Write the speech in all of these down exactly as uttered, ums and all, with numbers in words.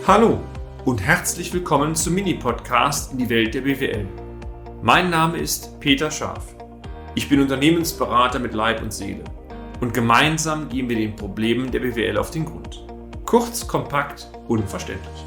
Hallo und herzlich willkommen zum Mini-Podcast in die Welt der B W L. Mein Name ist Peter Scharf. Ich bin Unternehmensberater mit Leib und Seele und gemeinsam gehen wir den Problemen der B W L auf den Grund. Kurz, kompakt, unverständlich.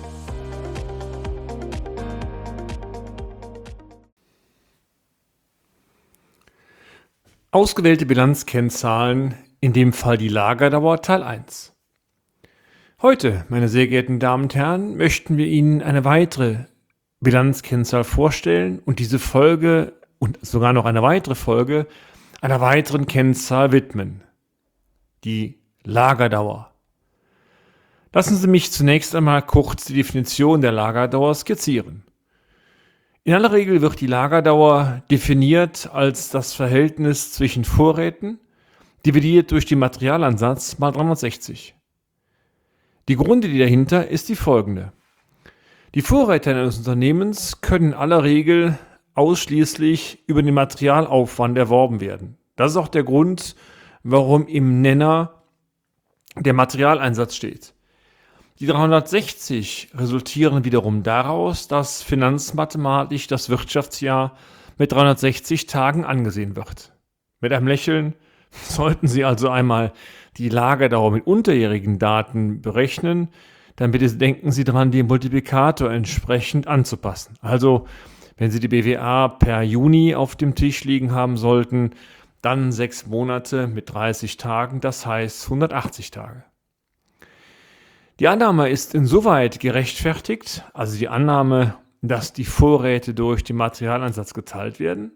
Ausgewählte Bilanzkennzahlen, in dem Fall die Lagerdauer Teil eins. Heute, meine sehr geehrten Damen und Herren, möchten wir Ihnen eine weitere Bilanzkennzahl vorstellen und diese Folge und sogar noch eine weitere Folge einer weiteren Kennzahl widmen. Die Lagerdauer. Lassen Sie mich zunächst einmal kurz die Definition der Lagerdauer skizzieren. In aller Regel wird die Lagerdauer definiert als das Verhältnis zwischen Vorräten dividiert durch den Materialansatz mal dreihundertsechzig. Die Grundidee dahinter ist die folgende. Die Vorräte eines Unternehmens können in aller Regel ausschließlich über den Materialaufwand erworben werden. Das ist auch der Grund, warum im Nenner der Materialeinsatz steht. Die dreihundertsechzig resultieren wiederum daraus, dass finanzmathematisch das Wirtschaftsjahr mit dreihundertsechzig Tagen angesehen wird. Mit einem Lächeln sollten Sie also einmal die Lagerdauer mit unterjährigen Daten berechnen, dann bitte denken Sie daran, den Multiplikator entsprechend anzupassen. Also, wenn Sie die B W A per Juni auf dem Tisch liegen haben sollten, dann sechs Monate mit dreißig Tagen, das heißt hundertachtzig Tage. Die Annahme ist insoweit gerechtfertigt, also die Annahme, dass die Vorräte durch den Materialeinsatz geteilt werden,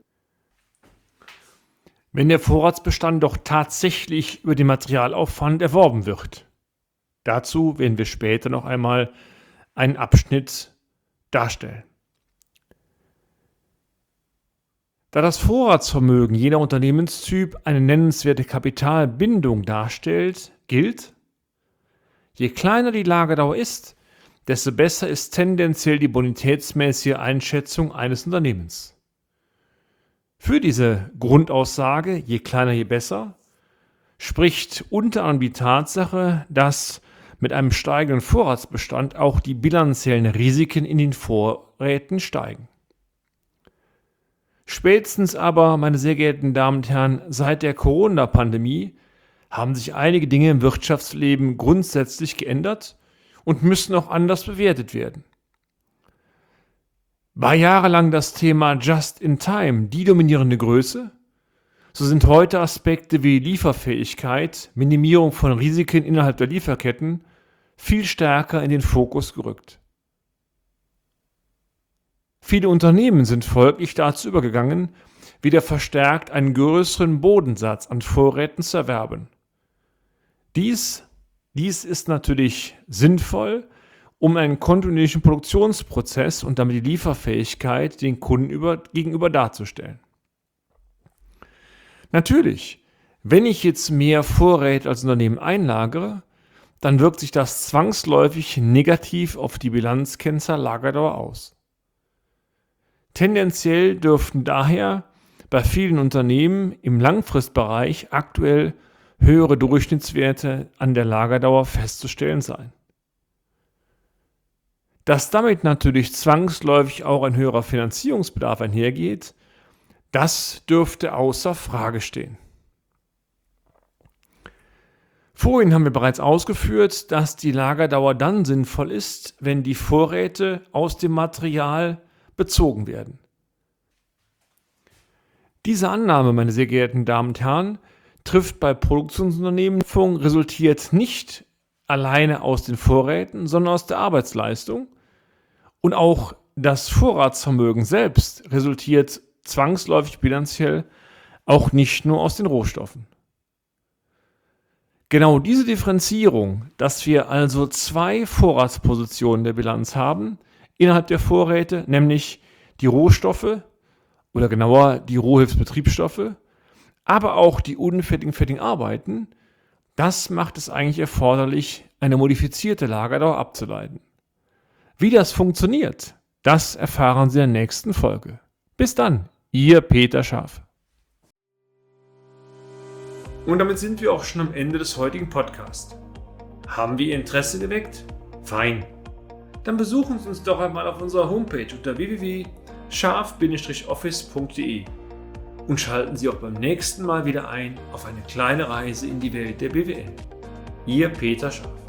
wenn der Vorratsbestand doch tatsächlich über den Materialaufwand erworben wird. Dazu werden wir später noch einmal einen Abschnitt darstellen. Da das Vorratsvermögen jeder Unternehmenstyp eine nennenswerte Kapitalbindung darstellt, gilt, je kleiner die Lagerdauer ist, desto besser ist tendenziell die bonitätsmäßige Einschätzung eines Unternehmens. Für diese Grundaussage, je kleiner, je besser, spricht unter anderem die Tatsache, dass mit einem steigenden Vorratsbestand auch die bilanziellen Risiken in den Vorräten steigen. Spätestens aber, meine sehr geehrten Damen und Herren, seit der Corona-Pandemie haben sich einige Dinge im Wirtschaftsleben grundsätzlich geändert und müssen auch anders bewertet werden. War jahrelang das Thema Just in Time die dominierende Größe, so sind heute Aspekte wie Lieferfähigkeit, Minimierung von Risiken innerhalb der Lieferketten viel stärker in den Fokus gerückt. Viele Unternehmen sind folglich dazu übergegangen, wieder verstärkt einen größeren Bodensatz an Vorräten zu erwerben. Dies, dies ist natürlich sinnvoll, um einen kontinuierlichen Produktionsprozess und damit die Lieferfähigkeit den Kunden über, gegenüber darzustellen. Natürlich, wenn ich jetzt mehr Vorräte als Unternehmen einlagere, dann wirkt sich das zwangsläufig negativ auf die Bilanzkennzahl Lagerdauer aus. Tendenziell dürften daher bei vielen Unternehmen im Langfristbereich aktuell höhere Durchschnittswerte an der Lagerdauer festzustellen sein. Dass damit natürlich zwangsläufig auch ein höherer Finanzierungsbedarf einhergeht, das dürfte außer Frage stehen. Vorhin haben wir bereits ausgeführt, dass die Lagerdauer dann sinnvoll ist, wenn die Vorräte aus dem Material bezogen werden. Diese Annahme, meine sehr geehrten Damen und Herren, trifft bei Produktionsunternehmen, resultiert nicht alleine aus den Vorräten, sondern aus der Arbeitsleistung. Und auch das Vorratsvermögen selbst resultiert zwangsläufig bilanziell auch nicht nur aus den Rohstoffen. Genau diese Differenzierung, dass wir also zwei Vorratspositionen der Bilanz haben, innerhalb der Vorräte, nämlich die Rohstoffe oder genauer die Rohhilfsbetriebsstoffe, aber auch die unfertigen fertigen Arbeiten, das macht es eigentlich erforderlich, eine modifizierte Lagerdauer abzuleiten. Wie das funktioniert, das erfahren Sie in der nächsten Folge. Bis dann, Ihr Peter Scharf. Und damit sind wir auch schon am Ende des heutigen Podcasts. Haben wir Ihr Interesse geweckt? Fein. Dann besuchen Sie uns doch einmal auf unserer Homepage unter w w w punkt scharf Office punkt de und schalten Sie auch beim nächsten Mal wieder ein auf eine kleine Reise in die Welt der B W L. Ihr Peter Scharf.